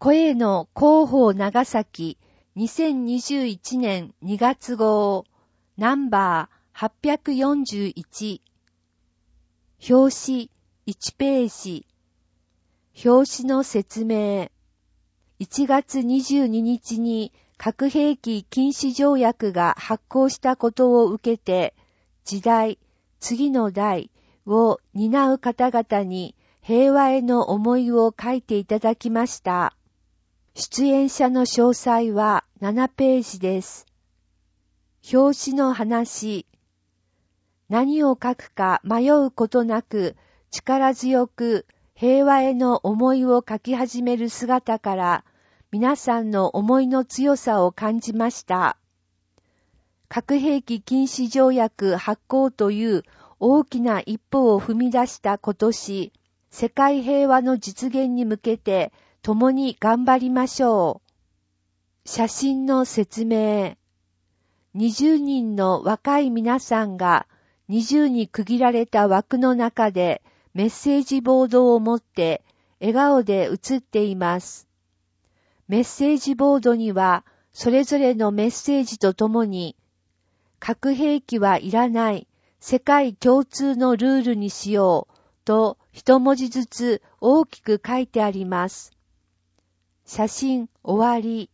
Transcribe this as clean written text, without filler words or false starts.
声の広報長崎2021年2月号ナンバー841表紙1ページ表紙の説明1月22日に核兵器禁止条約が発効したことを受けて時代、次の代を担う方々に平和への思いを書いていただきました。出演者の詳細は7ページです。表紙の話。何を書くか迷うことなく力強く平和への思いを書き始める姿から皆さんの思いの強さを感じました。核兵器禁止条約発効という大きな一歩を踏み出した今年、世界平和の実現に向けて共に頑張りましょう。写真の説明。20人の若い皆さんが20に区切られた枠の中でメッセージボードを持って笑顔で写っています。メッセージボードにはそれぞれのメッセージとともに核兵器はいらない世界共通のルールにしようと一文字ずつ大きく書いてあります。写真終わり。